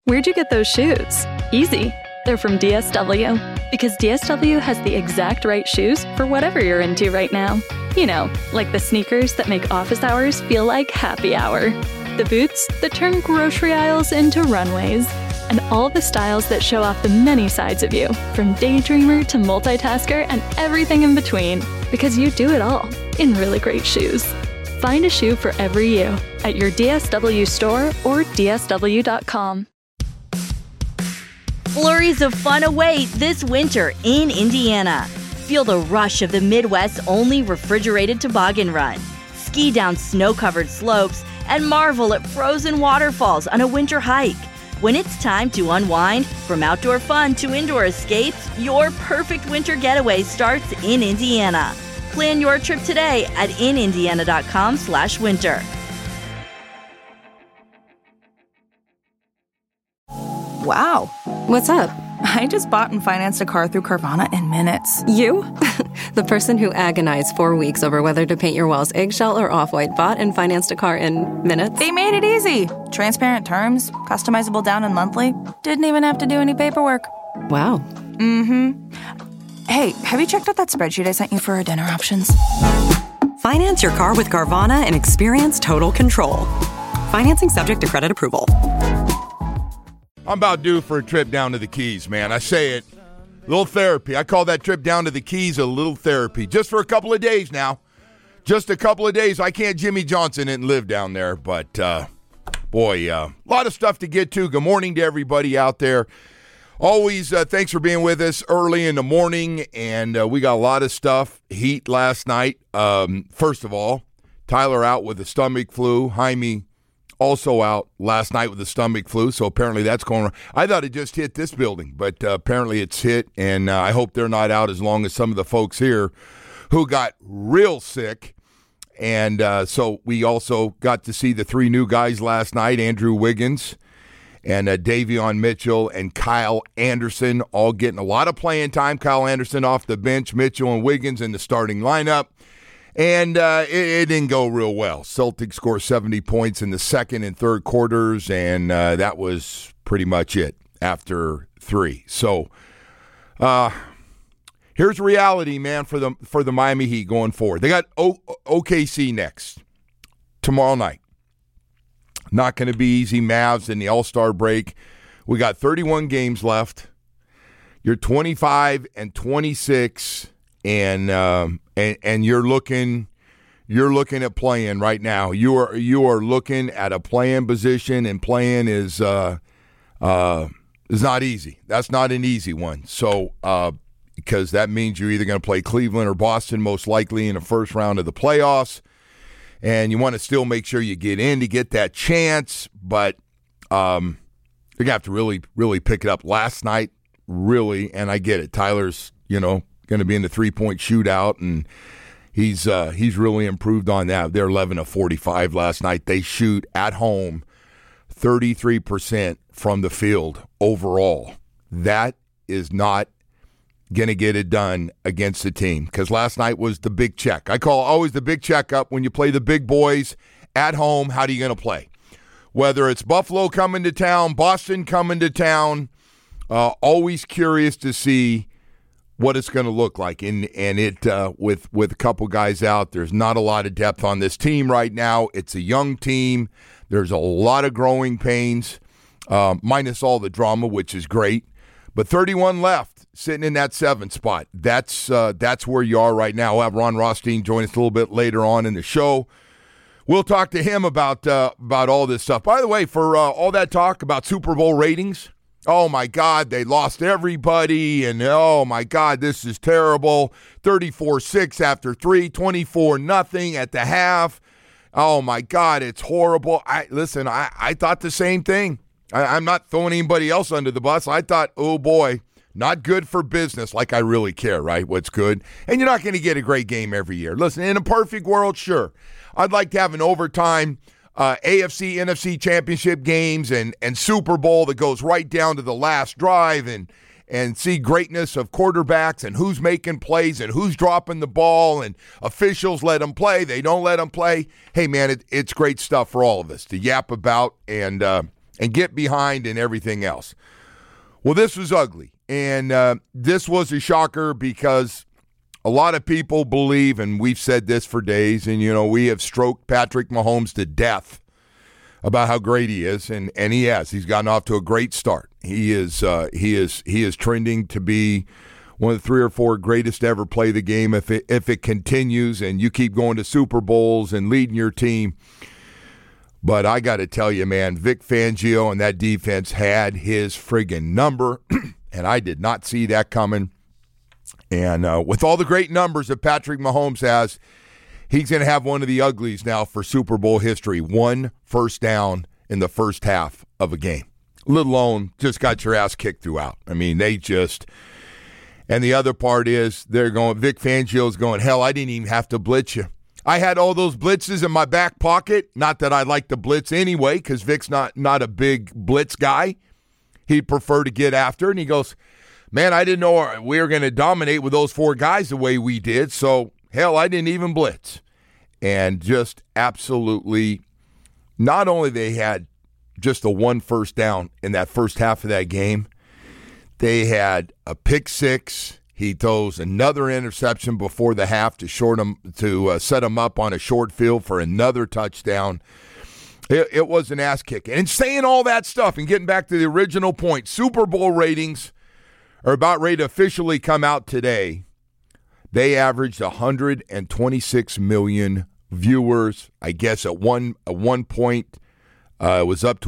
Where'd you get those shoes? Easy. They're from DSW. Because DSW has the exact right shoes for whatever you're into right now. You know, like the sneakers that make office hours feel like happy hour. The boots that turn grocery aisles into runways. And all the styles that show off the many sides of you, from daydreamer to multitasker and everything in between. Because you do it all in really great shoes. Find a shoe for every you at your DSW store or dsw.com. Flurries of fun await this winter in Indiana. Feel the rush of the Midwest's only refrigerated toboggan run. Ski down snow-covered slopes and marvel at frozen waterfalls on a winter hike. When it's time to unwind, from outdoor fun to indoor escapes, your perfect winter getaway starts in Indiana. Plan your trip today at inindiana.com/winter. Wow. What's up? I just bought and financed a car through Carvana in minutes. You? The person who agonized 4 weeks over whether to paint your walls eggshell or off-white bought and financed a car in minutes? They made it easy. Transparent terms, customizable down and monthly. Didn't even have to do any paperwork. Wow. Mm-hmm. Hey, have you checked out that spreadsheet I sent you for our dinner options? Finance your car with Carvana and experience total control. Financing subject to credit approval. I'm about due for a trip down to the Keys, man. I say it. Little therapy. I call that trip down to the Keys a little therapy. Just for a couple of days now. Just a couple of days. I can't Jimmy Johnson it and live down there. But, boy, a lot of stuff to get to. Good morning to everybody out there. Always, thanks for being with us early in the morning. And we got a lot of stuff. Heat last night. First of all, Tyler out with a stomach flu. Jaime also out last night with the stomach flu, so apparently that's going on. I thought it just hit this building, but apparently it's hit, and I hope they're not out as long as some of the folks here who got real sick. And so we also got to see the three new guys last night, Andrew Wiggins and Davion Mitchell and Kyle Anderson, all getting a lot of playing time. Kyle Anderson off the bench, Mitchell and Wiggins in the starting lineup. And it didn't go real well. Celtics scored 70 points in the second and third quarters, and that was pretty much it after three. So here's reality, man, for the Miami Heat going forward. They got OKC next tomorrow night. Not going to be easy. Mavs in the All-Star break. We got 31 games left. You're 25-26. And you're looking at playing right now. You are looking at a playing position, and playing is not easy. That's not an easy one. So because that means you're either going to play Cleveland or Boston, most likely in the first round of the playoffs, and you want to still make sure you get in to get that chance. But you're gonna have to really pick it up. Last night, really, and I get it. Tyler's going to be in the three-point shootout, and he's really improved on that. They're 11 of 45 last night. They shoot at home 33% from the field overall. That is not going to get it done against the team, because last night was the big check. I call always the big checkup when you play the big boys at home. How are you going to play? Whether it's Buffalo coming to town, Boston coming to town, always curious to see what it's going to look like. And it with a couple guys out, there's not a lot of depth on this team right now. It's a young team. There's a lot of growing pains, minus all the drama, which is great. But 31 left, sitting in that 7th spot. That's where you are right now. We'll have Ron Rothstein join us a little bit later on in the show. We'll talk to him about all this stuff. By the way, for all that talk about Super Bowl ratings, oh, my God, they lost everybody, and oh, my God, this is terrible. 34-6 after 3, 24-0 at the half. Oh, my God, it's horrible. I thought the same thing. I'm not throwing anybody else under the bus. I thought, oh, boy, not good for business, like I really care, right, what's good. And you're not going to get a great game every year. Listen, in a perfect world, sure. I'd like to have an overtime AFC, NFC championship games and Super Bowl that goes right down to the last drive and see greatness of quarterbacks and who's making plays and who's dropping the ball, and officials let them play, they don't let them play. Hey, man, it's great stuff for all of us to yap about, and and get behind and everything else. Well, this was ugly, and this was a shocker because a lot of people believe, and we've said this for days, and, we have stroked Patrick Mahomes to death about how great he is, and he has. He's gotten off to a great start. He is trending to be one of the 3 or 4 greatest to ever play the game if it continues and you keep going to Super Bowls and leading your team. But I got to tell you, man, Vic Fangio and that defense had his friggin' number, and I did not see that coming. And with all the great numbers that Patrick Mahomes has, he's going to have one of the uglies now for Super Bowl history. 1 first down in the first half of a game, let alone just got your ass kicked throughout. I mean, and the other part is Vic Fangio's going, hell, I didn't even have to blitz you. I had all those blitzes in my back pocket. Not that I like to blitz anyway, because Vic's not a big blitz guy. He'd prefer to get after. And he goes, man, I didn't know we were going to dominate with those 4 guys the way we did. So, hell, I didn't even blitz. And just absolutely, not only they had just the 1 first down in that first half of that game, they had a pick 6. He throws another interception before the half to set him up on a short field for another touchdown. It was an ass kick. And saying all that stuff and getting back to the original point, Super Bowl ratings are about ready to officially come out today. They averaged 126 million viewers. I guess at one point it was up to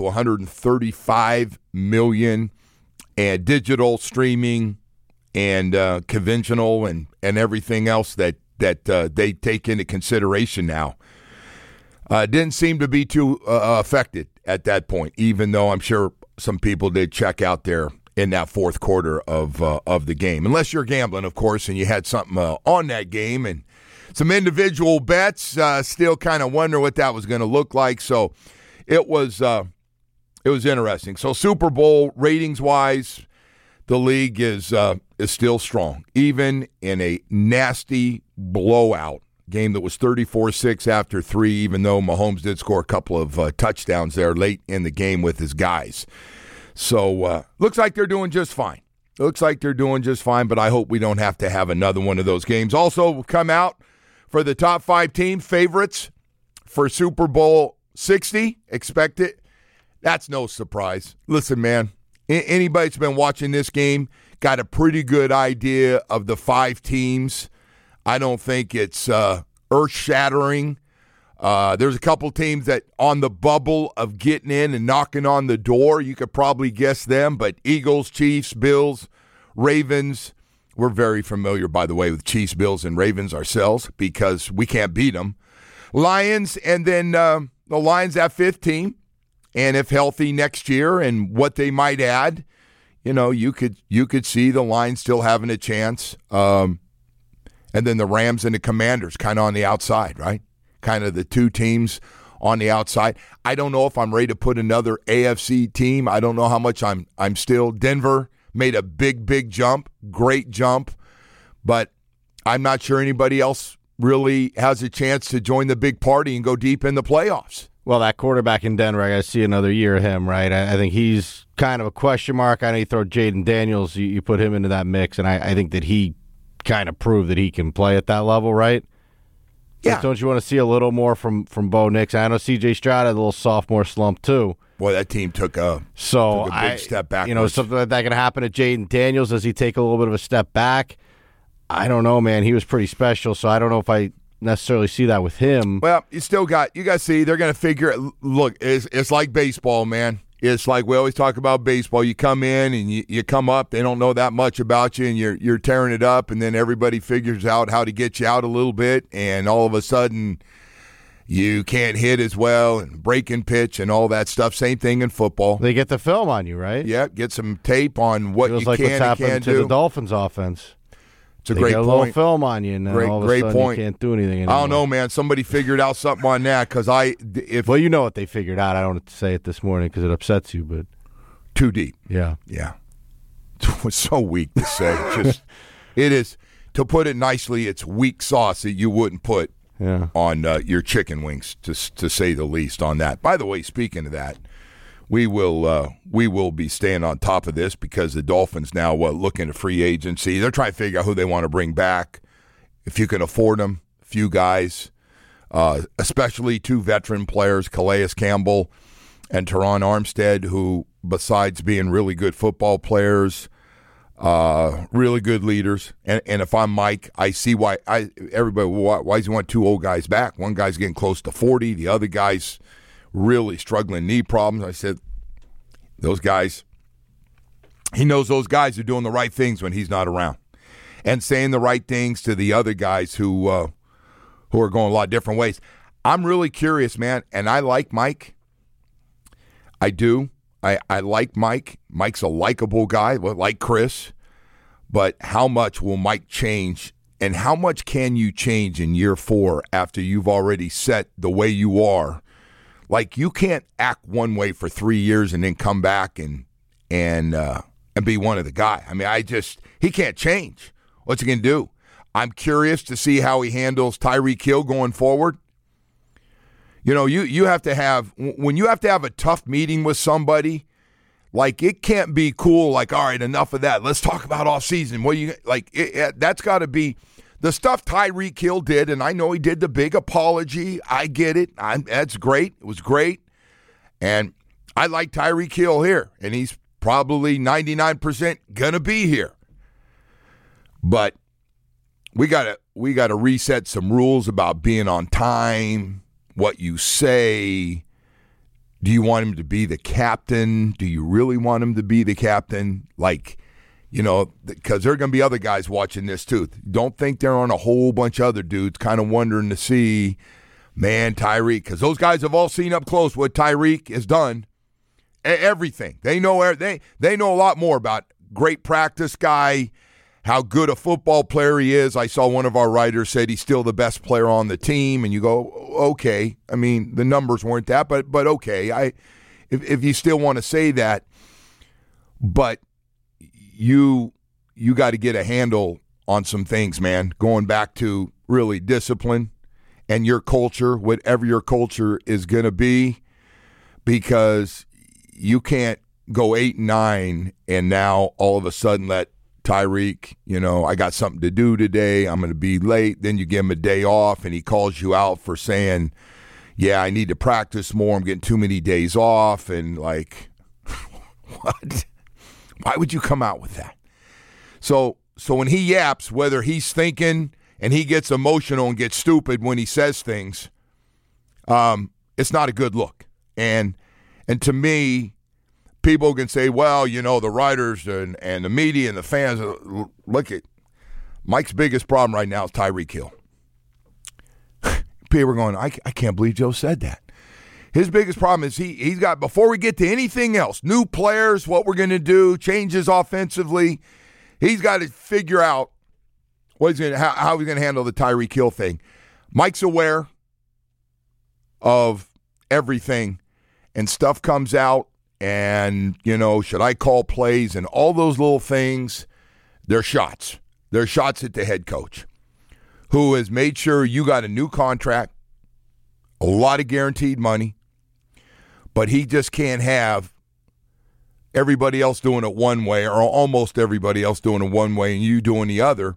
135 million. And digital streaming and conventional and everything else that they take into consideration now didn't seem to be too affected at that point, even though I'm sure some people did check out there in that fourth quarter of the game. Unless you're gambling, of course, and you had something on that game and some individual bets, still kind of wonder what that was going to look like. So it was interesting. So Super Bowl ratings-wise, the league is still strong, even in a nasty blowout game that was 34-6 after 3, even though Mahomes did score a couple of touchdowns there late in the game with his guys. So looks like they're doing just fine. But I hope we don't have to have another one of those games. Also come out for the top 5 team favorites for Super Bowl 60. Expect it. That's no surprise. Listen, man, anybody that's been watching this game got a pretty good idea of the 5 teams. I don't think it's earth-shattering. There's a couple teams that on the bubble of getting in and knocking on the door. You could probably guess them, but Eagles, Chiefs, Bills, Ravens. We're very familiar, by the way, with Chiefs, Bills, and Ravens ourselves because we can't beat them. Lions, and then the Lions at 5th team. And if healthy next year and what they might add, you could see the Lions still having a chance. And then the Rams and the Commanders kind of on the outside, right? Kind of the 2 teams on the outside. I don't know if I'm ready to put another AFC team. I don't know how much I'm still. Denver made a big jump, great jump, but I'm not sure anybody else really has a chance to join the big party and go deep in the playoffs. Well, that quarterback in Denver, I got to see another year of him, right? I think he's kind of a question mark. I know you throw Jaden Daniels, you put him into that mix, and I think that he kind of proved that he can play at that level, right? Yeah. But don't you want to see a little more from Bo Nix? I know C.J. Stroud had a little sophomore slump, too. Boy, that team took a big step backwards. Something like that can happen to Jaden Daniels. Does he take a little bit of a step back? I don't know, man. He was pretty special, so I don't know if I necessarily see that with him. Well, you got to see, they're going to figure, look, it's like baseball, man. It's like we always talk about baseball. You come in and you come up, they don't know that much about you, and you're tearing it up, and then everybody figures out how to get you out a little bit, and all of a sudden you can't hit as well and breaking pitch and all that stuff. Same thing in football. They get the film on you, right? Yeah, get some tape on what you can and can't do. Feels like what's happened to the Dolphins offense. It's a great point. A little film on you, and then all of a sudden you can't do anything anymore. I don't know, man. Somebody figured out something on that because well, you know what they figured out. I don't have to say it this morning because it upsets you, but too deep. Yeah. It's so weak to say. It is. To put it nicely, it's weak sauce that you wouldn't put on your chicken wings, to say the least. On that. By the way, speaking of that, we will be staying on top of this because the Dolphins now looking at free agency. They're trying to figure out who they want to bring back. If you can afford them, a few guys, especially 2 veteran players, Calais Campbell and Teron Armstead, who, besides being really good football players, really good leaders. And if I'm Mike, I see why does he want 2 old guys back? One guy's getting close to 40. The other guy's really struggling knee problems. I said, those guys, he knows those guys are doing the right things when he's not around and saying the right things to the other guys who are going a lot of different ways. I'm really curious, man, and I like Mike. I do. I like Mike. Mike's a likable guy, like Chris. But how much will Mike change, and how much can you change in year 4 after you've already set the way you are? Like, you can't act one way for 3 years and then come back and be one of the guys. I mean, he can't change. What's he going to do? I'm curious to see how he handles Tyreek Hill going forward. You know, you have to have, when you have to have a tough meeting with somebody, like, it can't be cool, like, all right, enough of that. Let's talk about offseason. That's got to be the stuff Tyreek Hill did, and I know he did the big apology. I get it. That's great. It was great. And I like Tyreek Hill here, and he's probably 99% going to be here. But we got to reset some rules about being on time, what you say. Do you want him to be the captain? Do you really want him to be the captain? Like, you know, because there are going to be other guys watching this too. Don't think they're on a whole bunch of other dudes kind of wondering to see, man, Tyreek, because those guys have all seen up close what Tyreek has done. Everything. They know a lot more about great practice guy, how good a football player he is. I saw one of our writers said he's still the best player on the team, and you go, okay. I mean, the numbers weren't that, but okay. If you still want to say that, but you got to get a handle on some things, man. Going back to really discipline and your culture, whatever your culture is going to be, because you can't go 8-9 and now all of a sudden let Tyreek, you know, I got something to do today, I'm going to be late. Then you give him a day off and he calls you out for saying, yeah, I need to practice more, I'm getting too many days off. And like, what? Why would you come out with that? So when he yaps, whether he's thinking and he gets emotional and gets stupid when he says things, it's not a good look. And to me, people can say, well, you know, the writers and the media and the fans, look at Mike's biggest problem right now is Tyreek Hill. People are going, I can't believe Joe said that. His biggest problem is he's got, before we get to anything else, new players, what we're going to do, changes offensively, he's got to figure out how he's going to handle the Tyreek Hill thing. Mike's aware of everything, and stuff comes out, and, you know, should I call plays and all those little things, they're shots. They're shots at the head coach, who has made sure you got a new contract, a lot of guaranteed money, but he just can't have everybody else doing it one way, or almost everybody else doing it one way and you doing the other.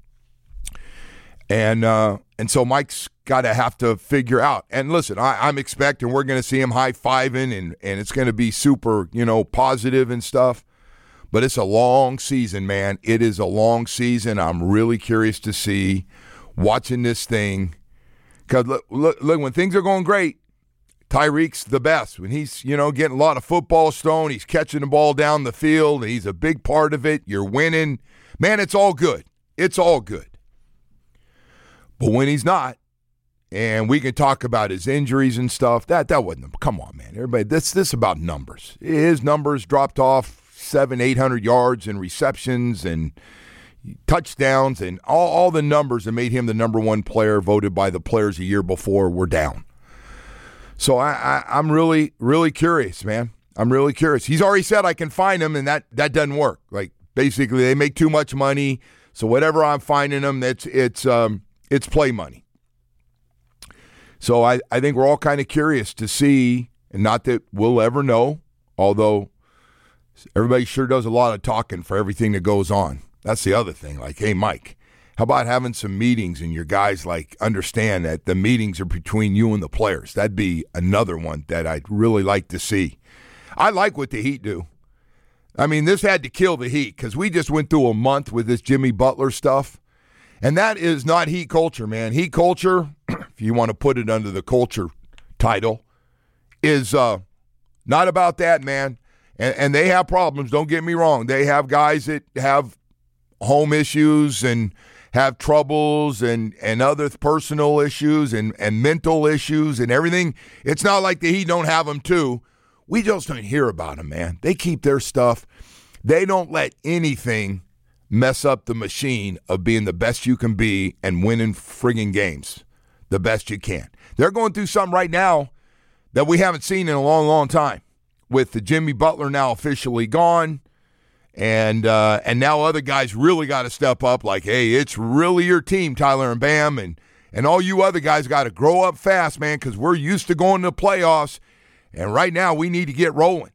And so Mike's got to have to figure out. And listen, I'm expecting we're going to see him high-fiving, and it's going to be super, you know, positive and stuff. But it's a long season, man. It is a long season. I'm really curious to see, watching this thing. Because look, when things are going great, Tyreek's the best. When he's, you know, getting a lot of football thrown, he's catching the ball down the field, he's a big part of it, you're winning. Man, it's all good. It's all good. But when he's not, and we can talk about his injuries and stuff, that wasn't, come on, man. Everybody, this is about numbers. His numbers dropped off 700-800 yards and receptions and touchdowns, and all the numbers that made him the number one player voted by the players a year before were down. So I'm really, really curious, man. I'm really curious. He's already said I can find him, and that doesn't work. Like, basically, they make too much money, so whatever I'm finding them, it's play money. So I think we're all kind of curious to see, and not that we'll ever know although everybody sure does a lot of talking for everything that goes on. That's the other thing. Like, hey, Mike, how about having some meetings and your guys, like, understand that the meetings are between you and the players? That'd be another one that I'd really like to see. I like what the Heat do. I mean, this had to kill the Heat because we just went through a month with this Jimmy Butler stuff. And that is not Heat culture, man. Heat culture, if you want to put it under the culture title, is not about that, man. And they have problems, don't get me wrong. They have guys that have home issues and have troubles and other personal issues and mental issues and everything. It's not like the Heat don't have them too. We just don't hear about them, man. They keep their stuff. They don't let anything mess up the machine of being the best you can be and winning friggin' games the best you can. They're going through something right now that we haven't seen in a long, long time, with the Jimmy Butler now officially gone, and now other guys really got to step up. Like, hey, it's really your team, Tyler and Bam, and all you other guys got to grow up fast, man, because we're used to going to the playoffs, and right now we need to get rolling.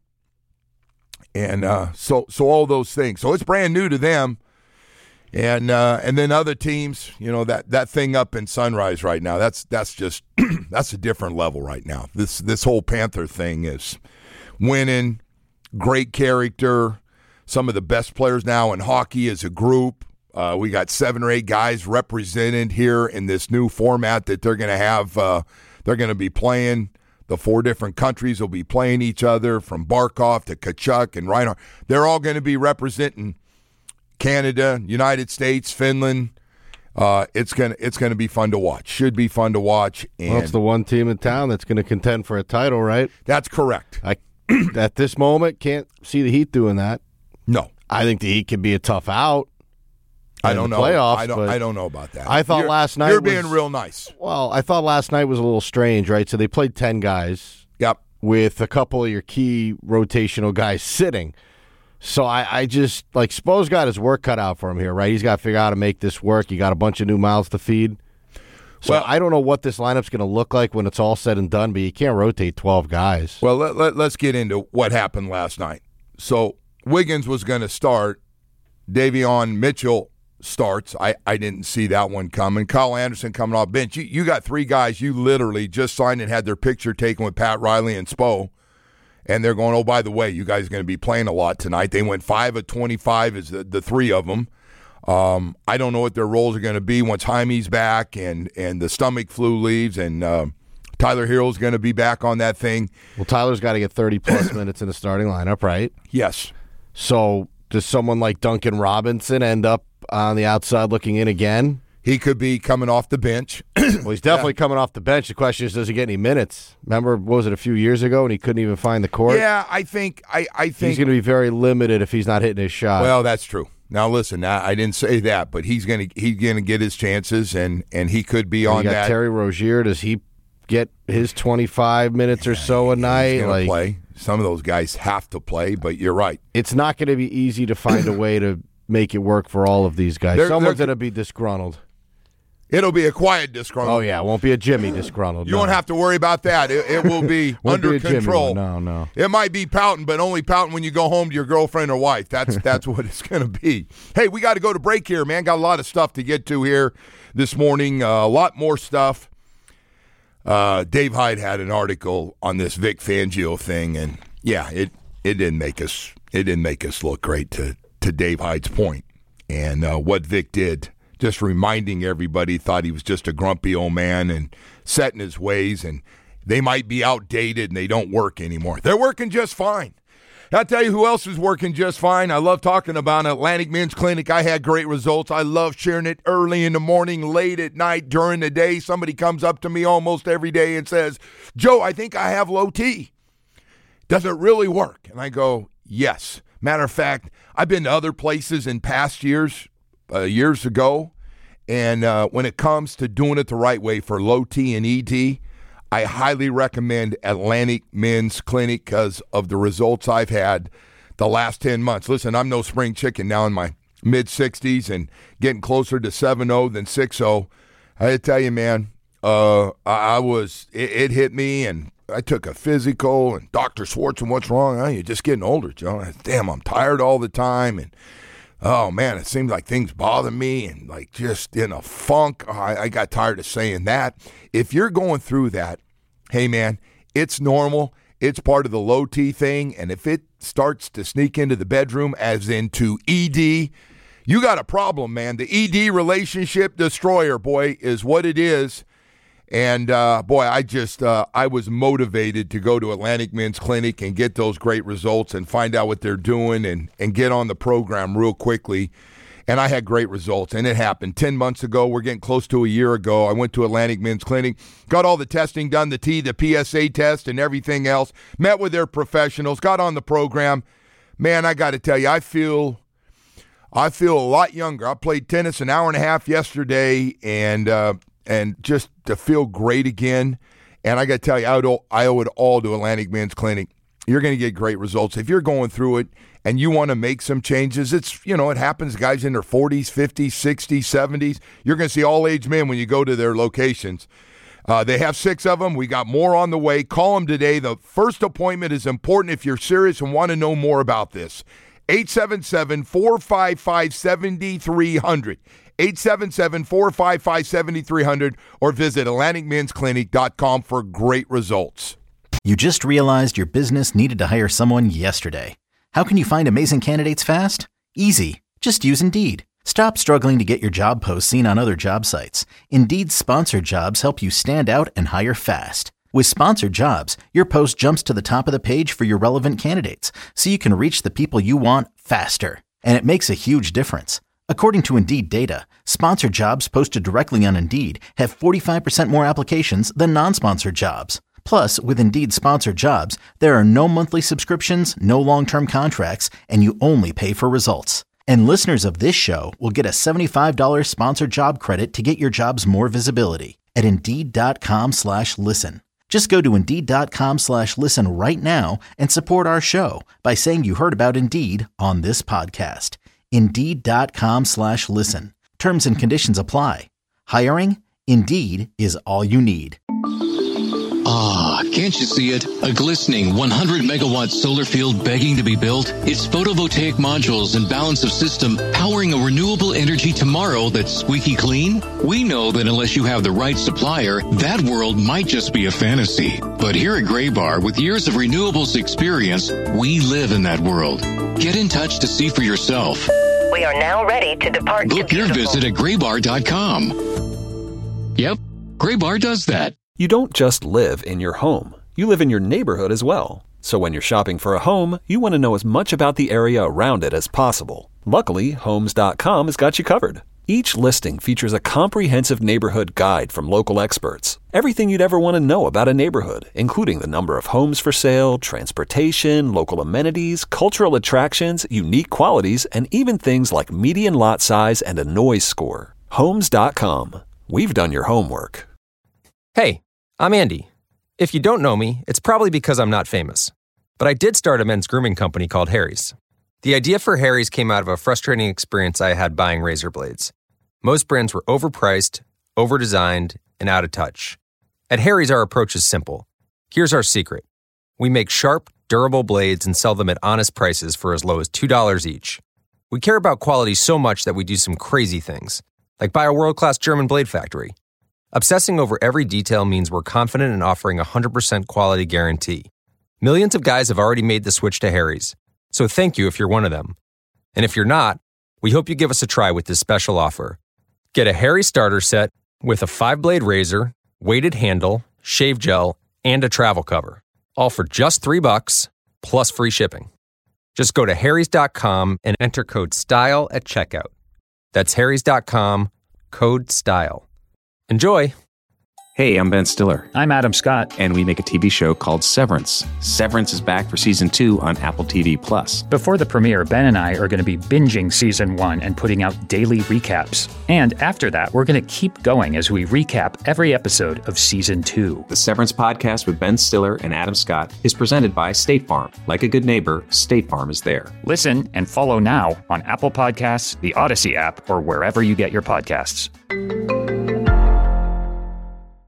And so all those things. So it's brand new to them. And then other teams, you know, that thing up in Sunrise right now, that's just that's a different level right now. This whole Panther thing is winning, great character, some of the best players now in hockey as a group. We got 7 or 8 guys represented here in this new format that they're going to have. They're going to be playing. The 4 different countries will be playing each other, from Barkov to Kachuk and Reinhardt. They're all going to be representing Canada, United States, Finland. It's gonna be fun to watch. Should be fun to watch. And well, it's the one team in town that's going to contend for a title, right? That's correct. I at this moment can't see the Heat doing that. No, I think the Heat could be a tough out. I don't know. Playoffs, I don't know about that. I thought last night you're being real nice. Well, I thought last night was a little strange, right? So they played 10 guys. Yep. With a couple of your key rotational guys sitting. So I just, like, Spo's got his work cut out for him here, right? He's got to figure out how to make this work. You got a bunch of new mouths to feed. So well, I don't know what this lineup's going to look like when it's all said and done, but you can't rotate 12 guys. Well, let's get into what happened last night. So Wiggins was going to start. Davion Mitchell starts. I didn't see that one coming. Kyle Anderson coming off bench. You got 3 guys you literally just signed and had their picture taken with Pat Riley and Spo. And they're going, oh, by the way, you guys are going to be playing a lot tonight. They went 5 of 25 as the 3 of them. I don't know what their roles are going to be once Jaime's back and the stomach flu leaves, and Tyler Herro's going to be back on that thing. Well, Tyler's got to get 30-plus minutes in the starting lineup, right? Yes. So does someone like Duncan Robinson end up on the outside looking in again? He could be coming off the bench. Well, he's definitely coming off the bench. The question is, does he get any minutes? Remember, what was it, a few years ago, and he couldn't even find the court? Yeah, I think he's going to be very limited if he's not hitting his shot. Well, that's true. Now, listen, I didn't say that, but he's going to get his chances, and he could be on that. Terry Rozier, does he get his 25 minutes or so a night? He's going to play. Some of those guys have to play, but you're right. It's not going to be easy to find a way to make it work for all of these guys. Someone's going to be disgruntled. It'll be a quiet disgruntled. Oh, yeah. It won't be a Jimmy disgruntled. You won't have to worry about that. It will be under control. No. It might be pouting, but only pouting when you go home to your girlfriend or wife. That's what it's going to be. Hey, we got to go to break here, man. Got a lot of stuff to get to here this morning. A lot more stuff. Dave Hyde had an article on this Vic Fangio thing, and yeah, it didn't make us look great, to Dave Hyde's point. And what Vic did, just reminding everybody, thought he was just a grumpy old man and set in his ways, and they might be outdated and they don't work anymore. They're working just fine. I'll tell you who else is working just fine. I love talking about Atlantic Men's Clinic. I had great results. I love sharing it early in the morning, late at night, during the day. Somebody comes up to me almost every day and says, Joe, I think I have low T. Does it really work? And I go, yes. Matter of fact, I've been to other places in past years ago, and when it comes to doing it the right way for low T and ED, I highly recommend Atlantic Men's Clinic because of the results I've had the last 10 months. Listen, I'm no spring chicken now in my mid-60s and getting closer to 7-0 than 6-0. I tell you, man, it hit me, and I took a physical, and Dr. Swartzen, what's wrong? Oh, you're just getting older, Joe. Damn, I'm tired all the time, and oh, man, it seems like things bother me and like just in a funk. I got tired of saying that. If you're going through that, hey, man, it's normal. It's part of the low T thing. And if it starts to sneak into the bedroom, as into ED, you got a problem, man. The ED relationship destroyer, boy, is what it is. And, boy, I was motivated to go to Atlantic Men's Clinic and get those great results and find out what they're doing and get on the program real quickly. And I had great results, and it happened 10 months ago. We're getting close to a year ago. I went to Atlantic Men's Clinic, got all the testing done, the PSA test and everything else, met with their professionals, got on the program. Man, I got to tell you, I feel a lot younger. I played tennis an hour and a half yesterday, and just to feel great again. And I got to tell you, I owe it all to Atlantic Men's Clinic. You're going to get great results. If you're going through it and you want to make some changes, it happens, guys in their 40s, 50s, 60s, 70s. You're going to see all-age men when you go to their locations. They have 6 of them. We got more on the way. Call them today. The first appointment is important if you're serious and want to know more about this. 877-455-7300. 877-455-7300 or visit AtlanticMen'sClinic.com for great results. You just realized your business needed to hire someone yesterday. How can you find amazing candidates fast? Easy. Just use Indeed. Stop struggling to get your job posts seen on other job sites. Indeed's sponsored jobs help you stand out and hire fast. With sponsored jobs, your post jumps to the top of the page for your relevant candidates, so you can reach the people you want faster. And it makes a huge difference. According to Indeed data, sponsored jobs posted directly on Indeed have 45% more applications than non-sponsored jobs. Plus, with Indeed sponsored jobs, there are no monthly subscriptions, no long-term contracts, and you only pay for results. And listeners of this show will get a $75 sponsored job credit to get your jobs more visibility at Indeed.com/listen. Just go to Indeed.com/listen right now and support our show by saying you heard about Indeed on this podcast. Indeed.com/listen. Terms and conditions apply. Hiring? Indeed is all you need. Ah, can't you see it? A glistening 100-megawatt solar field begging to be built? It's photovoltaic modules and balance of system powering a renewable energy tomorrow that's squeaky clean? We know that unless you have the right supplier, that world might just be a fantasy. But here at Graybar, with years of renewables experience, we live in that world. Get in touch to see for yourself. We are now ready to depart. Book your visit at graybar.com. Yep, Graybar does that. You don't just live in your home. You live in your neighborhood as well. So when you're shopping for a home, you want to know as much about the area around it as possible. Luckily, Homes.com has got you covered. Each listing features a comprehensive neighborhood guide from local experts. Everything you'd ever want to know about a neighborhood, including the number of homes for sale, transportation, local amenities, cultural attractions, unique qualities, and even things like median lot size and a noise score. Homes.com. We've done your homework. Hey, I'm Andy. If you don't know me, it's probably because I'm not famous. But I did start a men's grooming company called Harry's. The idea for Harry's came out of a frustrating experience I had buying razor blades. Most brands were overpriced, overdesigned, and out of touch. At Harry's, our approach is simple. Here's our secret. We make sharp, durable blades and sell them at honest prices for as low as $2 each. We care about quality so much that we do some crazy things, like buy a world-class German blade factory. Obsessing over every detail means we're confident in offering a 100% quality guarantee. Millions of guys have already made the switch to Harry's, so thank you if you're one of them. And if you're not, we hope you give us a try with this special offer. Get a Harry's starter set with a 5-blade razor, weighted handle, shave gel, and a travel cover, all for just $3 plus free shipping. Just go to harrys.com and enter code STYLE at checkout. That's harrys.com, code STYLE. Enjoy! Hey, I'm Ben Stiller. I'm Adam Scott. And we make a TV show called Severance. Severance is back for Season 2 on Apple TV+. Before the premiere, Ben and I are going to be binging Season 1 and putting out daily recaps. And after that, we're going to keep going as we recap every episode of Season 2. The Severance podcast with Ben Stiller and Adam Scott is presented by State Farm. Like a good neighbor, State Farm is there. Listen and follow now on Apple Podcasts, the Odyssey app, or wherever you get your podcasts.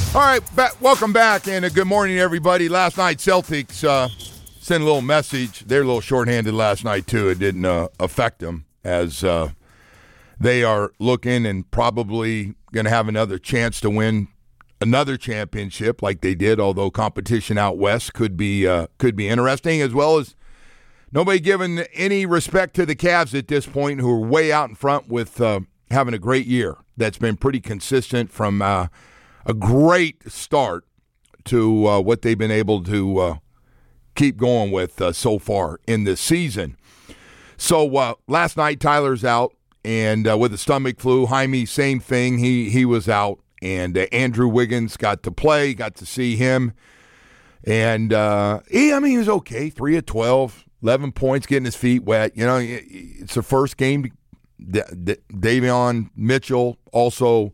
All right, welcome back, and good morning, everybody. Last night, Celtics sent a little message. They're a little shorthanded last night, too. It didn't affect them, as they are looking and probably going to have another chance to win another championship like they did, although competition out west could be interesting, as well as nobody giving any respect to the Cavs at this point, who are way out in front with having a great year. That's been pretty consistent from a great start to what they've been able to keep going with so far in this season. So last night, Tyler's out, and with a stomach flu. Jaime, same thing. He was out, and Andrew Wiggins got to play, got to see him. And, he was okay. 3 of 12, 11 points, getting his feet wet. You know, it's the first game. Davion Mitchell also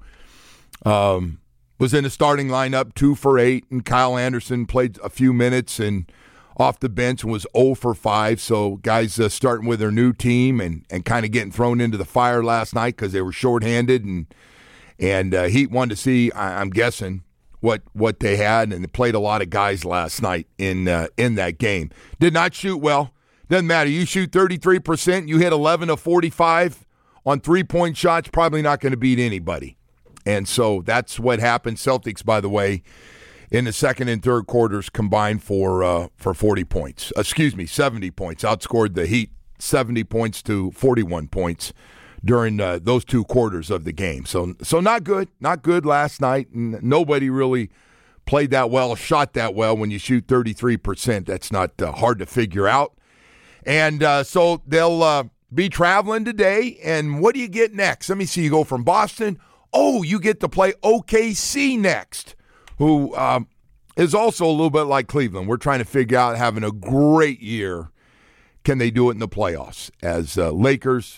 was in the starting lineup, 2 for 8, and Kyle Anderson played a few minutes and off the bench and was 0 for 5. So guys starting with their new team and kind of getting thrown into the fire last night because they were shorthanded, and Heat wanted to see, I'm guessing, what they had, and they played a lot of guys last night in that game. Did not shoot well. Doesn't matter. You shoot 33%, you hit 11 of 45 on three-point shots, probably not going to beat anybody. And so that's what happened. Celtics, by the way, in the second and third quarters combined for 40 points. 70 points. Outscored the Heat 70 points to 41 points during those two quarters of the game. So not good. Not good last night. Nobody really played that well, shot that well. When you shoot 33%, that's not hard to figure out. And so they'll be traveling today. And what do you get next? Let me see. You go from Boston. Oh, you get to play OKC next, who is also a little bit like Cleveland. We're trying to figure out, having a great year, can they do it in the playoffs? As Lakers,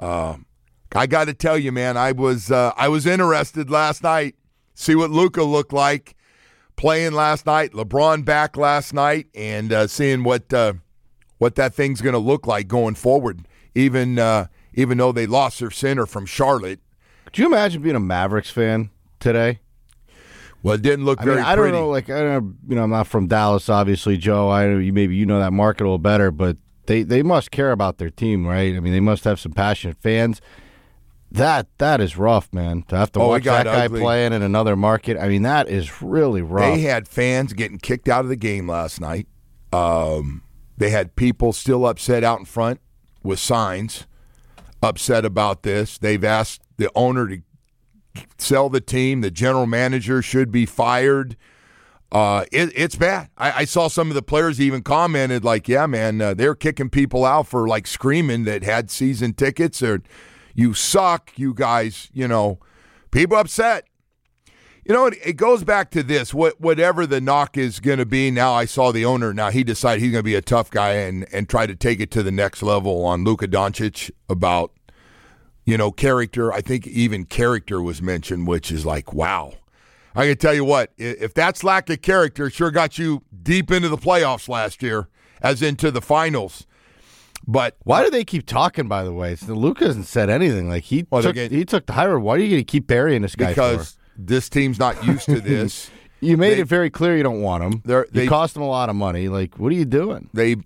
I got to tell you, man, I was interested last night. See what Luka looked like playing last night. LeBron back last night, and seeing what that thing's going to look like going forward. Even though they lost their center from Charlotte. Could you imagine being a Mavericks fan today? Well, it didn't look very pretty. I don't know. I'm not from Dallas, obviously, Joe. Maybe you know that market a little better, but they must care about their team, right? I mean, they must have some passionate fans. That is rough, man. To have to watch that guy playing in another market. I mean, that is really rough. They had fans getting kicked out of the game last night. They had people still upset out in front with signs, upset about this. They've asked the owner to sell the team. The general manager should be fired. It's bad. I saw some of the players even commented like, yeah, man, they're kicking people out for like screaming that had season tickets, or you suck, you guys, people upset. It goes back to this. Whatever the knock is going to be, now I saw the owner. Now he decided he's going to be a tough guy and try to take it to the next level on Luka Doncic about, character. I think even character was mentioned, which is like, wow. I can tell you what, if that's lack of character, sure got you deep into the playoffs last year, as into the finals. But why do they keep talking, by the way? Luka hasn't said anything. Like he took the high road. Why are you going to keep burying this guy because for? This team's not used to this. You made it very clear you don't want him. You cost them a lot of money. Like, what are you doing? They're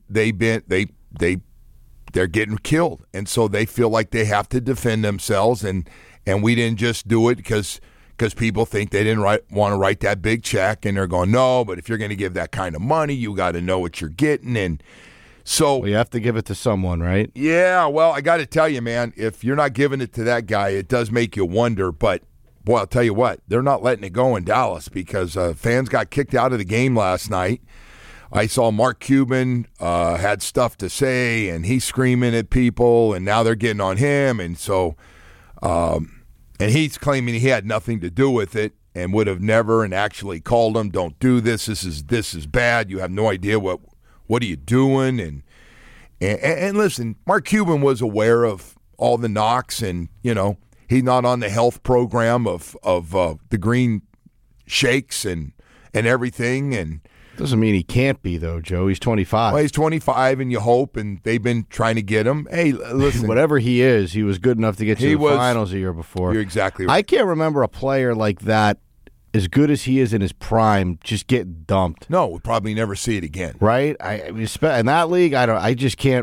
getting killed, and so they feel like they have to defend themselves. And we didn't just do it because people think they didn't want to write that big check, and they're going, no. But if you're going to give that kind of money, you got to know what you're getting, and so you have to give it to someone, right? Yeah. Well, I got to tell you, man, if you're not giving it to that guy, it does make you wonder, but. Boy, I'll tell you what, they're not letting it go in Dallas because fans got kicked out of the game last night. I saw Mark Cuban had stuff to say, and he's screaming at people, and now they're getting on him. And so, and he's claiming he had nothing to do with it and would have never, and actually called him, don't do this. This is bad. You have no idea what are you doing. And listen, Mark Cuban was aware of all the knocks, and, he's not on the health program of the green shakes and everything. And doesn't mean he can't be, though, Joe. He's 25. Well, he's 25, and you hope, and they've been trying to get him. Hey, listen. Whatever he is, he was good enough to get to the finals a year before. You're exactly right. I can't remember a player like that as good as he is in his prime, just get dumped. No, we'll probably never see it again. Right? I mean, in that league, I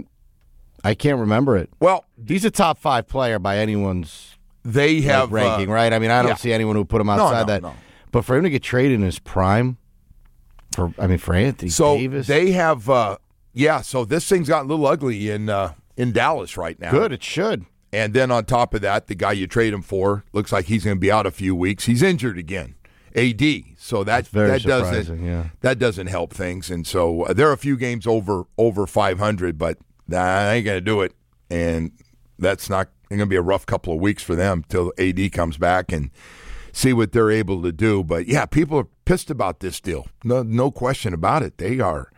can't remember it. Well, he's a top 5 player by anyone's ranking, right? I mean, I don't see anyone who put him outside that. No. But for him to get traded in his prime, for Anthony Davis. They have, so this thing's gotten a little ugly in Dallas right now. Good, it should. And then on top of that, the guy you trade him for looks like he's going to be out a few weeks. He's injured again, AD. So that doesn't help things. And so there are a few games over 500, but I ain't going to do it. And that's not going to be a rough couple of weeks for them till AD comes back and see what they're able to do. But, yeah, people are pissed about this deal. No question about it. They are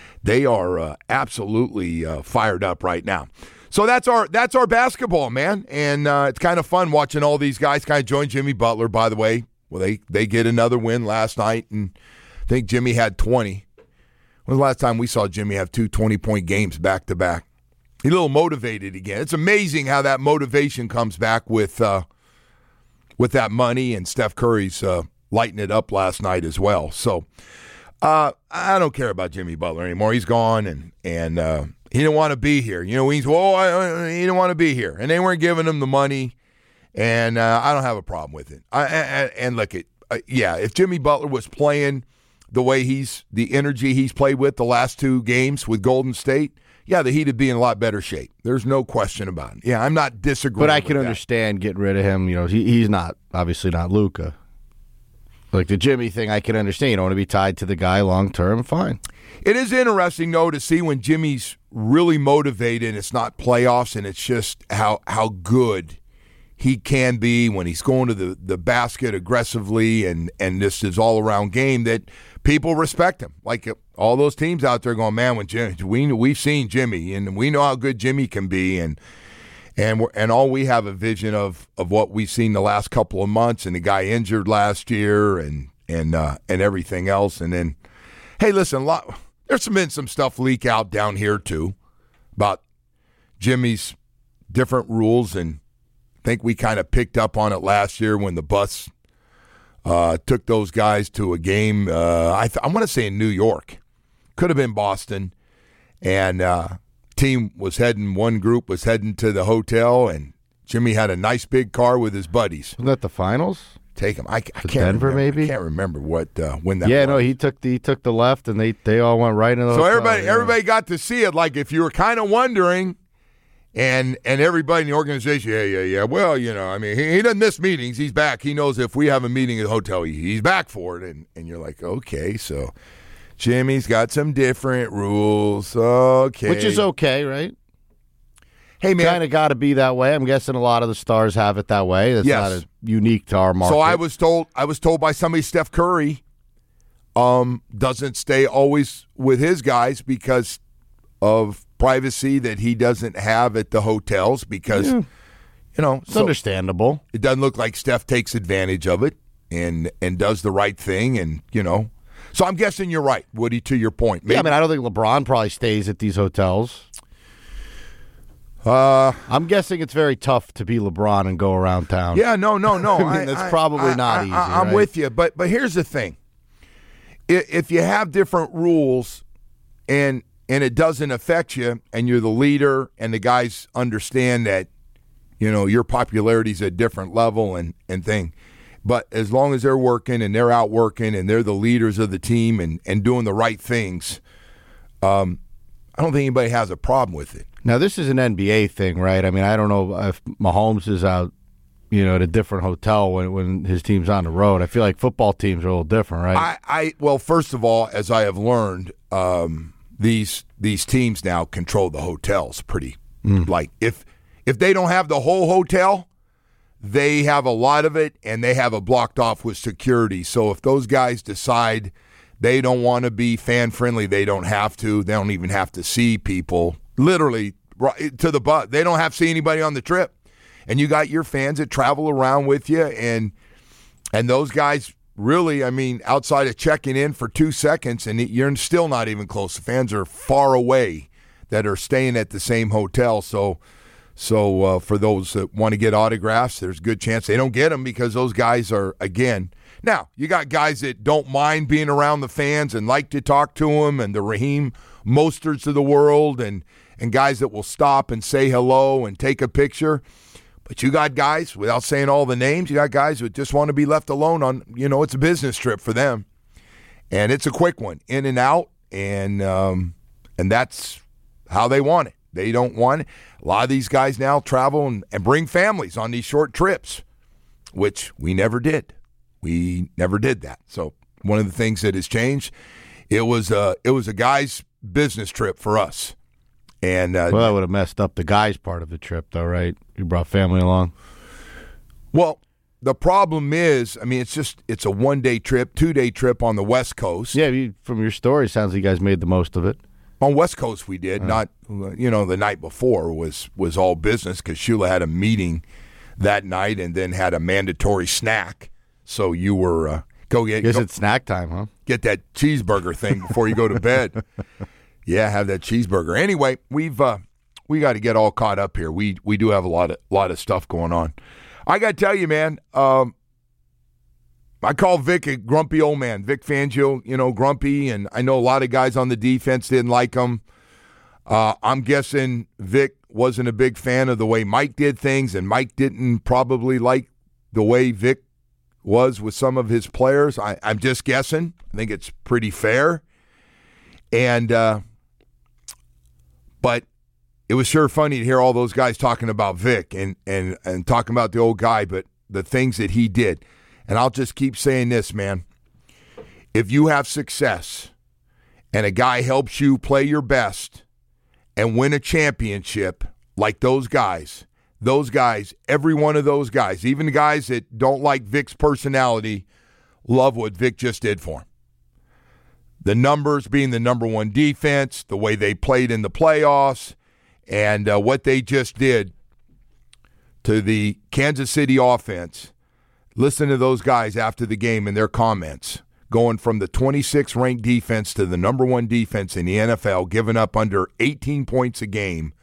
absolutely fired up right now. So that's our basketball, man. And it's kind of fun watching all these guys kind of join Jimmy Butler, by the way. Well, they get another win last night, and I think Jimmy had 20. When was the last time we saw Jimmy have 2 20-point games back-to-back? He's a little motivated again. It's amazing how that motivation comes back with that money, and Steph Curry's lighting it up last night as well. So I don't care about Jimmy Butler anymore. He's gone, and he didn't want to be here. You know, he didn't want to be here, and they weren't giving him the money, and I don't have a problem with it. And look, if Jimmy Butler was playing the way the energy he's played with the last 2 games with Golden State, the Heat would be in a lot better shape. There's no question about it. Yeah, I'm not disagreeing. But I can understand getting rid of him. You know, he's obviously not Luka. Like the Jimmy thing, I can understand. You don't want to be tied to the guy long term. Fine. It is interesting, though, to see when Jimmy's really motivated and it's not playoffs, and it's just how good he can be when he's going to the basket aggressively, and this is all-around game that people respect him. Like all those teams out there going, man, when Jimmy, we've seen Jimmy, and we know how good Jimmy can be, and all we have a vision of what we've seen the last couple of months, and the guy injured last year, and everything else. And then, hey, listen, there's been some stuff leak out down here too about Jimmy's different rules, and I think we kind of picked up on it last year when the bus took those guys to a game. I want to say in New York, could have been Boston, and one group was heading to the hotel, and Jimmy had a nice big car with his buddies. Wasn't that the finals? Take him. I can't Denver, remember. maybe. I can't remember when that. Yeah, was. No, he took the left, and they all went right into the So hotel, everybody got to see it. Like if you were kind of wondering, and everybody in the organization, yeah. Well, you know, I mean, he doesn't miss meetings. He's back. He knows if we have a meeting at the hotel, he's back for it. And you're like, okay, so Jimmy's got some different rules. Okay, which is okay, right? Hey, man. Kind of got to be that way. I'm guessing a lot of the stars have it that way. That's not as unique to our market. So I was told by somebody Steph Curry doesn't stay always with his guys because of privacy that he doesn't have at the hotels because, it's understandable. It doesn't look like Steph takes advantage of it and does the right thing, and, So I'm guessing you're right, Woody, to your point. Maybe. Yeah, I mean, I don't think LeBron probably stays at these hotels. I'm guessing it's very tough to be LeBron and go around town. Yeah, no. I mean, that's probably not easy. I'm right? with you, but here's the thing: if you have different rules and it doesn't affect you, and you're the leader, and the guys understand that, your popularity's at a different level and thing. But as long as they're working and they're out working and they're the leaders of the team and doing the right things, I don't think anybody has a problem with it. Now, this is an NBA thing, right? I mean, I don't know if Mahomes is out, at a different hotel when his team's on the road. I feel like football teams are a little different, right? Well, first of all, as I have learned, these teams now control the hotels pretty. Like, if they don't have the whole hotel, they have a lot of it, and they have it blocked off with security. So if those guys decide they don't want to be fan-friendly, they don't have to. They don't even have to see people. Literally, to the butt. They don't have to see anybody on the trip. And you got your fans that travel around with you, and those guys really, I mean, outside of checking in for 2 seconds, and you're still not even close. The fans are far away that are staying at the same hotel. So So for those that want to get autographs, there's a good chance they don't get them because those guys are, again, now you got guys that don't mind being around the fans and like to talk to them, and the Raheem Mosterts of the world, and guys that will stop and say hello and take a picture. But you got guys, without saying all the names, you got guys who just want to be left alone on, it's a business trip for them. And it's a quick one, in and out, and that's how they want it. They don't want it. A lot of these guys now travel and bring families on these short trips, which we never did. We never did that. So one of the things that has changed, it was a guy's business trip for us. And well, that would have messed up the guys' part of the trip, though, right? You brought family along. Well, the problem is, it's a one-day trip, 2-day trip on the West Coast. Yeah, from your story, it sounds like you guys made the most of it. On West Coast we did, not, the night before was all business because Shula had a meeting that night and then had a mandatory snack. So you were, it's snack time, huh? Get that cheeseburger thing before you go to bed. Yeah, have that cheeseburger. Anyway, we got to get all caught up here. We do have a lot of stuff going on. I got to tell you, man, I call Vic a grumpy old man. Vic Fangio, grumpy, and I know a lot of guys on the defense didn't like him. I'm guessing Vic wasn't a big fan of the way Mike did things, and Mike didn't probably like the way Vic was with some of his players. I'm just guessing. I think it's pretty fair. And but it was sure funny to hear all those guys talking about Vic and talking about the old guy, but the things that he did. And I'll just keep saying this, man. If you have success and a guy helps you play your best and win a championship like those guys, every one of those guys, even the guys that don't like Vic's personality, love what Vic just did for him. The numbers being the number one defense, the way they played in the playoffs, and what they just did to the Kansas City offense. Listen to those guys after the game and their comments, going from the 26th ranked defense to the number one defense in the NFL, giving up under 18 points a game.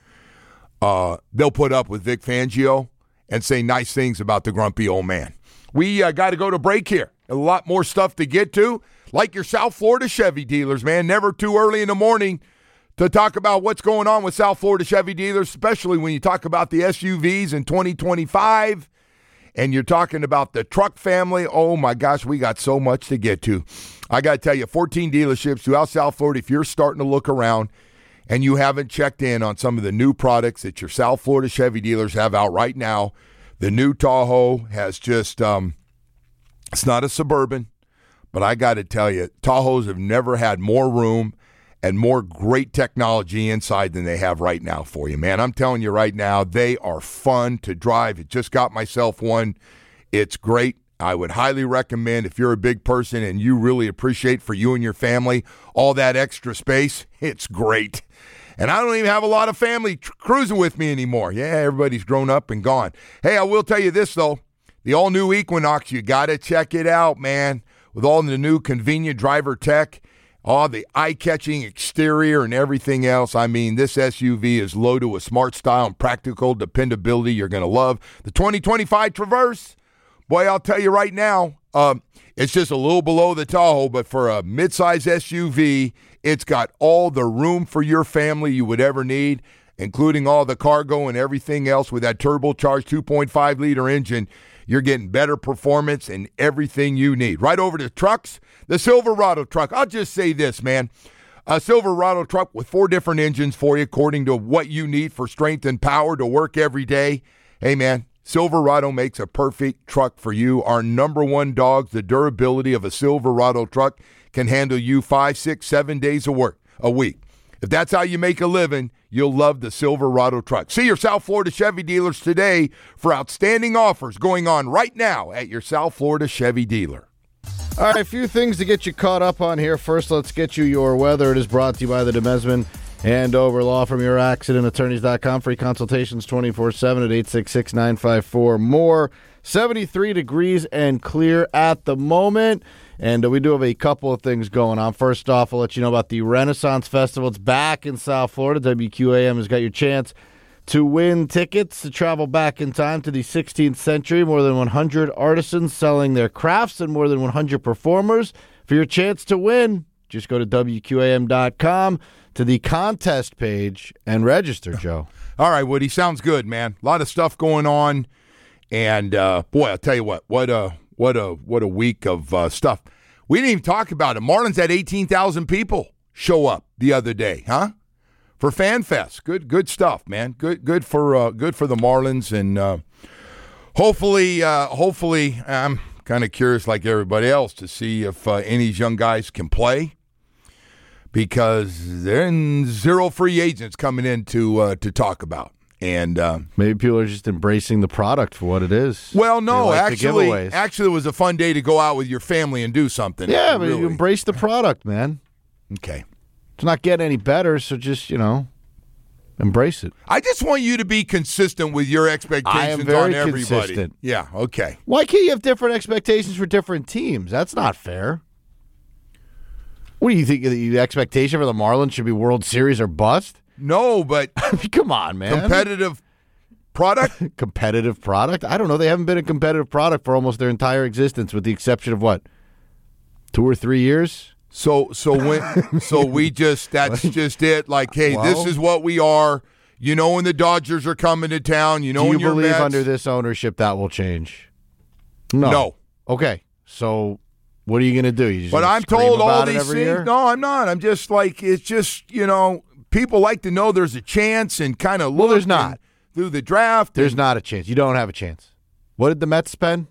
They'll put up with Vic Fangio and say nice things about the grumpy old man. We got to go to break here. A lot more stuff to get to. Like your South Florida Chevy dealers, man. Never too early in the morning to talk about what's going on with South Florida Chevy dealers, especially when you talk about the SUVs in 2025 and you're talking about the truck family. Oh, my gosh, we got so much to get to. I got to tell you, 14 dealerships throughout South Florida. If you're starting to look around and you haven't checked in on some of the new products that your South Florida Chevy dealers have out right now, the new Tahoe has just it's not a Suburban. But I got to tell you, Tahoes have never had more room and more great technology inside than they have right now for you, man. I'm telling you right now, they are fun to drive. It just got myself one. It's great. I would highly recommend if you're a big person and you really appreciate for you and your family all that extra space, it's great. And I don't even have a lot of family cruising with me anymore. Yeah, everybody's grown up and gone. Hey, I will tell you this, though. The all-new Equinox, you got to check it out, man. With all the new convenient driver tech, all the eye-catching exterior and everything else. I mean, this SUV is loaded with smart style and practical dependability you're going to love. The 2025 Traverse, boy, I'll tell you right now, it's just a little below the Tahoe, but for a midsize SUV, it's got all the room for your family you would ever need, including all the cargo and everything else with that turbocharged 2.5-liter engine. You're getting better performance and everything you need. Right over to trucks, the Silverado truck. I'll just say this, man. A Silverado truck with 4 different engines for you according to what you need for strength and power to work every day. Hey, man, Silverado makes a perfect truck for you. Our number one dogs, the durability of a Silverado truck can handle you 5, 6, 7 days of work a week. If that's how you make a living, you'll love the Silverado truck. See your South Florida Chevy dealers today for outstanding offers going on right now at your South Florida Chevy dealer. All right, a few things to get you caught up on here. First, let's get you your weather. It is brought to you by the Demesman and Over Law from YourAccidentAttorneys.com. Free consultations 24/7 at 866-954-MORE. 73 degrees and clear at the moment. And we do have a couple of things going on. First off, I'll let you know about the Renaissance Festival. It's back in South Florida. WQAM has got your chance to win tickets to travel back in time to the 16th century. More than 100 artisans selling their crafts and more than 100 performers. For your chance to win, just go to WQAM.com to the contest page and register, Joe. All right, Woody, sounds good, man. A lot of stuff going on. And, boy, I'll tell you what a week of stuff. We didn't even talk about it. Marlins had 18,000 people show up the other day, huh? For Fan Fest. Good stuff, man. Good for the Marlins, and hopefully, I'm kind of curious, like everybody else, to see if any of these young guys can play, because there are zero free agents coming in to talk about. And maybe people are just embracing the product for what it is. Well, no, like actually, it was a fun day to go out with your family and do something. Yeah, but you embrace the product, man. Okay. It's not getting any better, so just, embrace it. I just want you to be consistent with your expectations on everybody. Consistent. Yeah, okay. Why can't you have different expectations for different teams? That's not fair. What do you think? The expectation for the Marlins should be World Series or bust? No, but I mean, come on, man. Competitive product? Competitive product? I don't know. They haven't been a competitive product for almost their entire existence, with the exception of what? 2 or 3 years? So we just, that's just it. Like, hey, this is what we are. When the Dodgers are coming to town, do you believe under this ownership that will change? No. Okay. So what are you going to do? You just but I'm told all these things. Year? No, I'm not. I'm just like, it's just, people like to know there's a chance and kind of look. Well, there's not. Through the draft. There's not a chance. You don't have a chance. What did the Mets spend?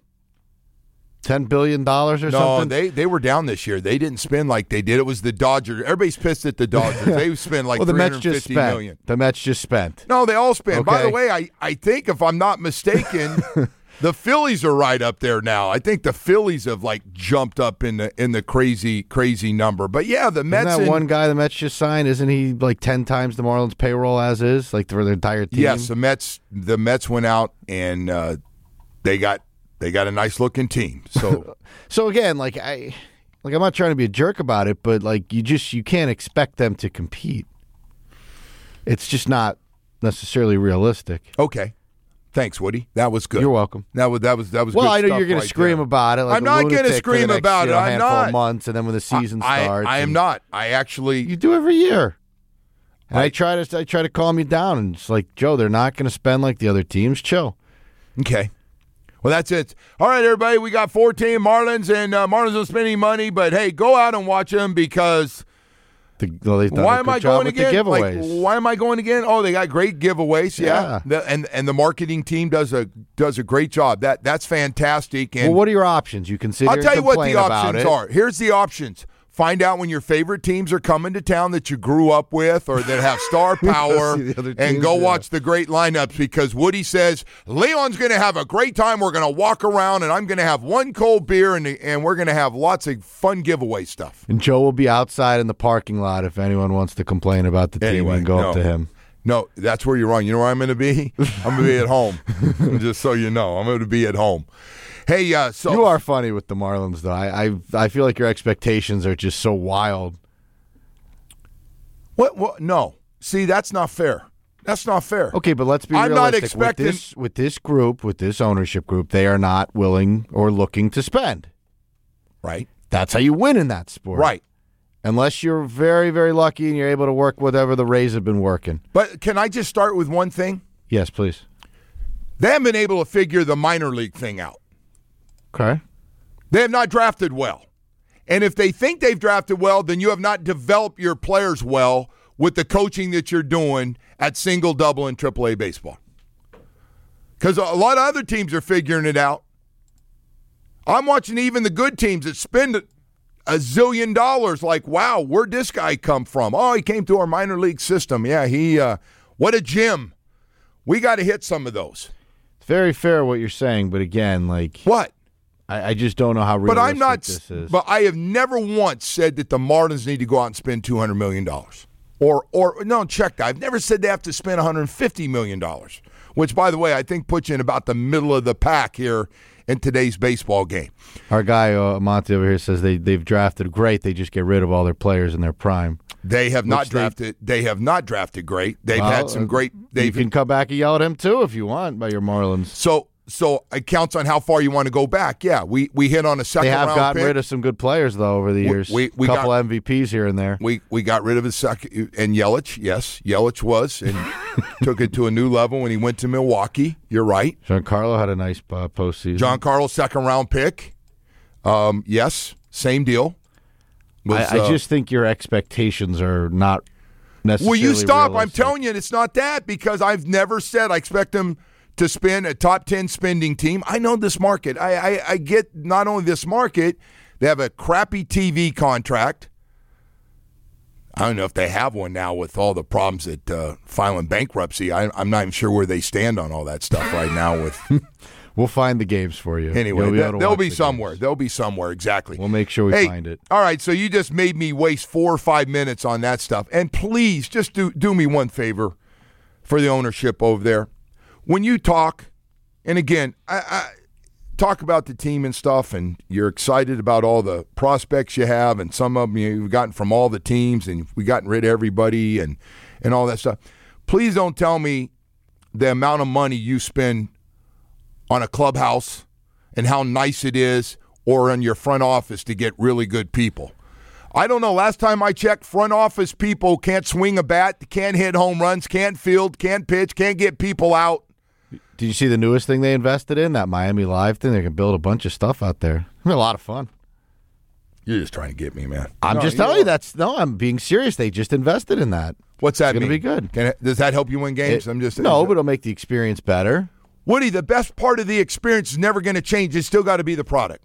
$10 billion or something? No, they were down this year. They didn't spend like they did. It was the Dodgers. Everybody's pissed at the Dodgers. They spent like $350 million. The Mets just spent. No, they all spent. Okay. By the way, I think, if I'm not mistaken, the Phillies are right up there now. I think the Phillies have like jumped up in the crazy number. But yeah, the Mets. Isn't that one guy the Mets just signed? Isn't he like 10 times the Marlins payroll as is, like for the entire team? Yes, the Mets went out and they got a nice looking team. So again, I'm not trying to be a jerk about it, but like you can't expect them to compete. It's just not necessarily realistic. Okay. Thanks, Woody. That was good. You're welcome. That was good. Well, I know you're going to scream about it. Like I'm not going to scream about it. I'm not. Months, and then when the season starts, I am not. I actually. You do every year. And I try to calm you down, and it's like, Joe, they're not going to spend like the other teams. Chill. Okay. Well, that's it. All right, everybody. We got 14 Marlins, and Marlins don't spend any money, but hey, go out and watch them because. Why am I going again? Why am I going again? Oh, they got great giveaways. Yeah. And the marketing team does a great job. That's fantastic. And what are your options? You consider. I'll tell you what the options are. Here's the options. Find out when your favorite teams are coming to town that you grew up with or that have star power, and go watch the great lineups, because Woody says Leon's going to have a great time. We're going to walk around, and I'm going to have one cold beer, and we're going to have lots of fun giveaway stuff. And Joe will be outside in the parking lot if anyone wants to complain about the team and go up to him. No, that's where you're wrong. You know where I'm going to be? I'm going to be at home, just so you know. I'm going to be at home. Hey, so you are funny with the Marlins, though. I feel like your expectations are just so wild. What? No. See, that's not fair. That's not fair. Okay, but let's be realistic. I'm not expecting with this group, with this ownership group, they are not willing or looking to spend. Right. That's how you win in that sport. Right. Unless you're very, very lucky and you're able to work whatever the Rays have been working. But can I just start with one thing? Yes, please. They haven't been able to figure the minor league thing out. Okay. They have not drafted well. And if they think they've drafted well, then you have not developed your players well with the coaching that you're doing at single, double, and AAA baseball. Because a lot of other teams are figuring it out. I'm watching even the good teams that spend $1 zillion like, wow, where'd this guy come from? Oh, he came to our minor league system. Yeah, what a gem. We got to hit some of those. It's very fair what you're saying, but again, like. What? I just don't know how realistic this is. But I have never once said that the Marlins need to go out and spend $200 million. I've never said they have to spend $150 million, which, by the way, I think puts you in about the middle of the pack here in today's baseball game. Our guy, Monty over here, says they've drafted great. They just get rid of all their players in their prime. They have not drafted. They have not drafted great. They've had some great. You can come back and yell at him too if you want by your Marlins. So it counts on how far you want to go back. Yeah, we hit on a second round pick. They have gotten rid of some good players though over the years. We couple MVPs here and there. We got rid of his second and Yelich. Yes, Yelich was and took it to a new level when he went to Milwaukee. You're right. Giancarlo had a nice postseason. Giancarlo second round pick. Yes, same deal. I just think your expectations are not necessarily. Will you stop? Realistic. I'm telling you, it's not that because I've never said I expect them to spend a top 10 spending team. I know this market. I get not only this market, they have a crappy TV contract. I don't know if they have one now with all the problems that filing bankruptcy. I'm not even sure where they stand on all that stuff right now. With We'll find the games for you. Anyway, they'll be somewhere. They'll be somewhere, exactly. We'll make sure we find it. All right, so you just made me waste 4 or 5 minutes on that stuff. And please, just do me one favor for the ownership over there. When you talk, and again, I talk about the team and stuff, and you're excited about all the prospects you have, and some of them you've gotten from all the teams, and we've gotten rid of everybody and all that stuff. Please don't tell me the amount of money you spend on a clubhouse and how nice it is, or in your front office to get really good people. I don't know. Last time I checked, front office people can't swing a bat, can't hit home runs, can't field, can't pitch, can't get people out. Did you see the newest thing they invested in, that Miami Live thing? They can build a bunch of stuff out there. It's a lot of fun. You're just trying to get me, man. I'm just telling you I'm being serious. They just invested in that. What's that mean? It's going to be good. Does that help you win games? But it'll make the experience better. Woody, the best part of the experience is never going to change. It's still got to be the product.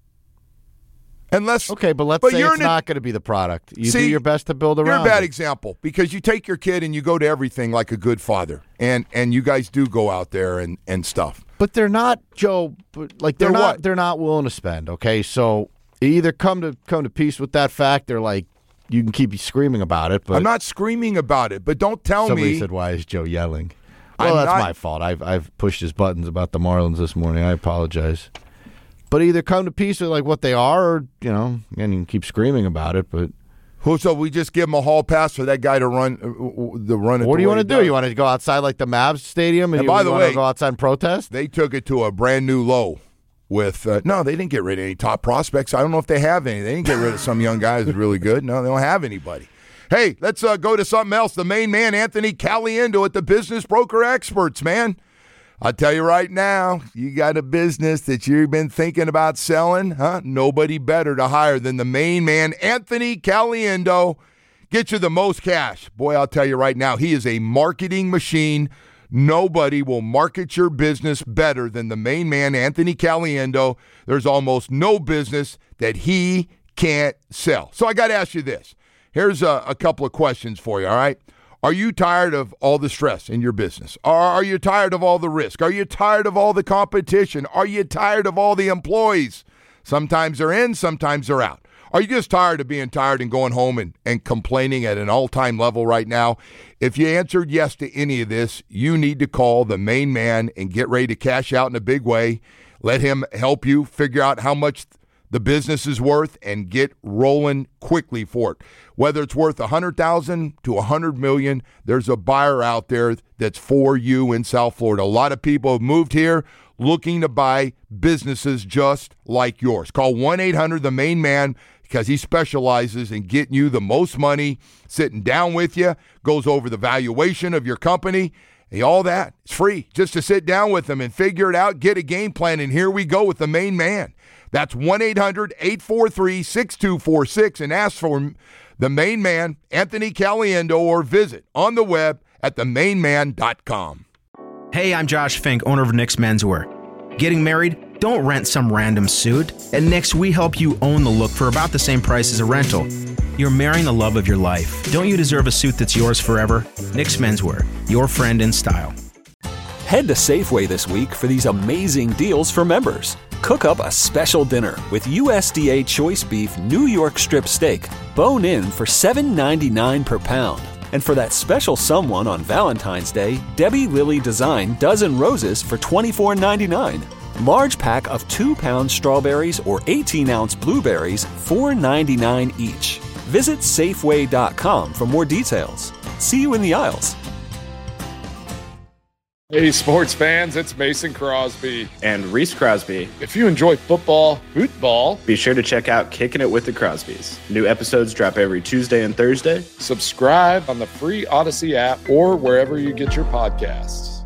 Let's say it's not going to be the product. You do your best to build around You're a bad example because you take your kid and you go to everything like a good father. And you guys do go out there and stuff. But they're not, Joe, they're not willing to spend, okay? So either come to peace with that fact or like you can keep screaming about it. But I'm not screaming about it, but don't tell me. Somebody said, why is Joe yelling? Well, that's my fault. I've pushed his buttons about the Marlins this morning. I apologize. But either come to peace with like what they are, or and you can keep screaming about it. But so we just give him a hall pass for that guy to run the run. What do you want to do? You want to go outside like the Mavs stadium, and by the way, go outside and protest? They took it to a brand new low. With no, they didn't get rid of any top prospects. I don't know if they have any. They didn't get rid of some young guys who's really good. No, they don't have anybody. Hey, let's go to something else. The main man, Anthony Caliendo at the Business Broker Experts, man. I'll tell you right now, you got a business that you've been thinking about selling, huh? Nobody better to hire than the main man, Anthony Caliendo. Get you the most cash. Boy, I'll tell you right now, he is a marketing machine. Nobody will market your business better than the main man, Anthony Caliendo. There's almost no business that he can't sell. So I got to ask you this. Here's a couple of questions for you, all right? Are you tired of all the stress in your business? Are you tired of all the risk? Are you tired of all the competition? Are you tired of all the employees? Sometimes they're in, sometimes they're out. Are you just tired of being tired and going home and complaining at an all-time level right now? If you answered yes to any of this, you need to call the main man and get ready to cash out in a big way. Let him help you figure out how much the business is worth and get rolling quickly for it. Whether it's worth $100,000 to $100 million, there's a buyer out there that's for you in South Florida. A lot of people have moved here looking to buy businesses just like yours. Call 1-800-THE-MAIN-MAN because he specializes in getting you the most money, sitting down with you, goes over the valuation of your company. All that. It's free just to sit down with him and figure it out, get a game plan, and here we go with the main man. That's 1-800-843-6246 and ask for the main man, Anthony Caliendo, or visit on the web at themainman.com. Hey, I'm Josh Fink, owner of Nick's Menswear. Getting married? Don't rent some random suit. At Nick's, we help you own the look for about the same price as a rental. You're marrying the love of your life. Don't you deserve a suit that's yours forever? Nick's Menswear, your friend in style. Head to Safeway this week for these amazing deals for members. Cook up a special dinner with USDA Choice Beef New York Strip Steak, bone in for $7.99 per pound. And for that special someone on Valentine's Day, Debbie Lilly Design Dozen Roses for $24.99. Large pack of 2-pound strawberries or 18-ounce blueberries, $4.99 each. Visit Safeway.com for more details. See you in the aisles. Hey, sports fans, it's Mason Crosby. And Reese Crosby. If you enjoy football, be sure to check out Kicking It with the Crosbys. New episodes drop every Tuesday and Thursday. Subscribe on the free Odyssey app or wherever you get your podcasts.